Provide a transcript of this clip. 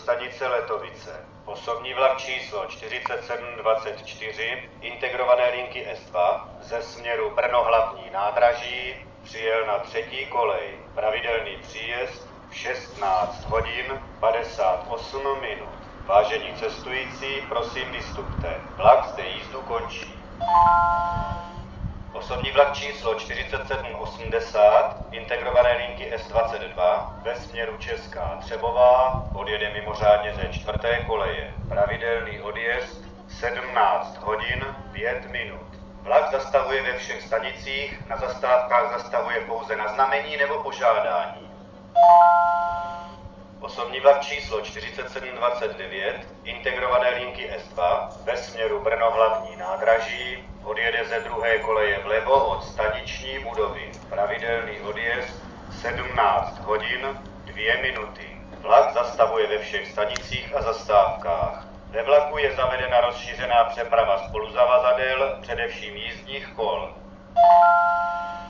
stanice Letovice. Osobní vlak číslo 4724 integrované linky S2 ze směru Brno hlavní nádraží přijel na 3. kolej. Pravidelný příjezd v 16 hodin 58 minut. Vážení cestující, prosím vystupte. Vlak zde jízdu končí. Osobní vlak číslo 4780 integrované linky S22 ve směru Česká Třebová odjede mimořádně ze 4. koleje. Pravidelný odjezd 17 hodin 5 minut. Vlak zastavuje ve všech stanicích, na zastávkách zastavuje pouze na znamení nebo požádání. Osobní vlak číslo 4729 integrované linky S2 ve směru Brno hlavní nádraží odjede ze 2. koleje vlevo od staniční budovy. Pravidelný odjezd 17 hodin 2 minuty. Vlak zastavuje ve všech stanicích a zastávkách. Ve vlaku je zavedena rozšířená přeprava spoluzavazadel, především jízdních kol.